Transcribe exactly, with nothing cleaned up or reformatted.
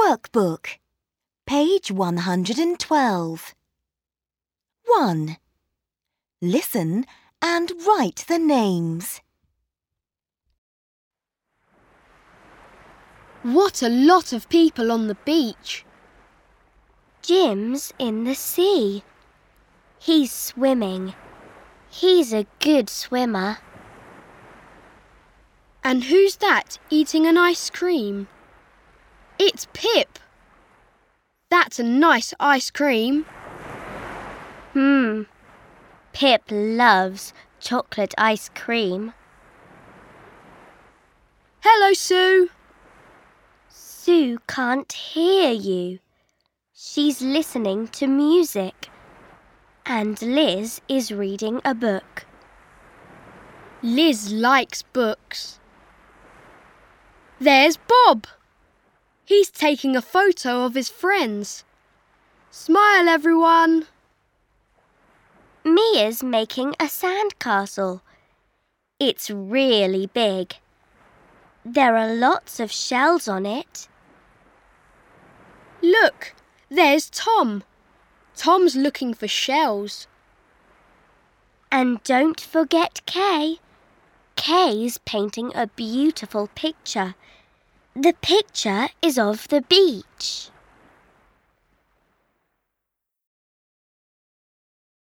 Workbook, page one hundred twelve. one. Listen and write the names. What a lot of people on the beach. Jim's in the sea. He's swimming. He's a good swimmer. And who's that eating an ice cream? It's Pip. That's a nice ice cream. Hmm. Pip loves chocolate ice cream. Hello, Sue. Sue can't hear you. She's listening to music. And Liz is reading a book. Liz likes books. There's Bob. He's taking a photo of his friends. Smile, everyone. Mia's making a sandcastle. It's really big. There are lots of shells on it. Look, there's Tom. Tom's looking for shells. And don't forget Kay. Kay's painting a beautiful picture. The picture is of the beach.